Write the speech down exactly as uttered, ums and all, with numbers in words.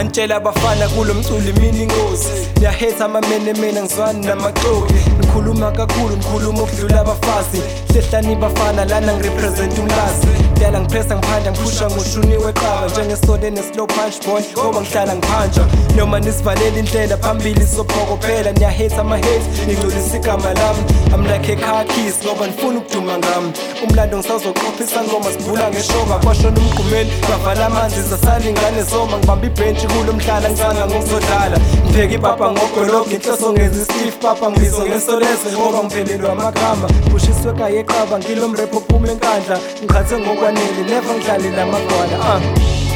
ngitshela abafana kulo mculi mina ingozi. Niyahate amamene mina ngizwani namaxoki. Ngikhuluma kakhulu ngikhuluma ukudlula abafazi. Hlehlani bafana lana ngirepresent umlazi. Dala ngipressa ngiphanda ngiphusha ngoshuni weqaba. Njengesole ne-slow punch boy ngoba ngihlala ngiphanja. Noma nisivalela indlela phambili sophokopela. Niyahate ama-hate ngigculisa igama lami. I'm like a car keys ngoba nifuna ukuduma ngami. Umlando ngisazoqophisa ngoma sibhula ngeshoba. Kwashona umgqumeni bavala amanzi zasala ingane zoma. Ngibamba ibhentshi kulo mhlala ngizanga ngokuzodlala. Ngibheka ibaba ngogologo inhloso ngezi Steve Papa ngibizwa ngesoleze ngoba ngiphelelwa amagama. Kushiswe kaye eqaba ngilo mrepho phuma enkandla. Ngikhathe ngokwanele never ngidlalela amagwala. ah